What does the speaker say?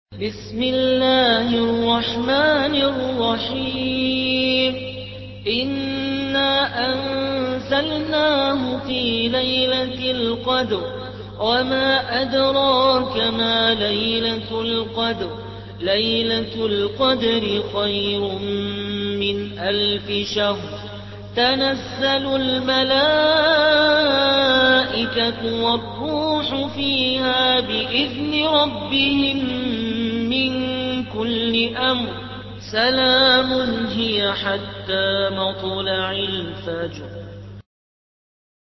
بسم الله الرحمن الرحيم إنا أنزلناه في ليلة القدر وما أدراك ما ليلة القدر ليلة القدر خير من 1000 شهر تنزل الملائكة والروح فيها بإذن ربهم من كل أمر سلام هي حتى مطلع الفجر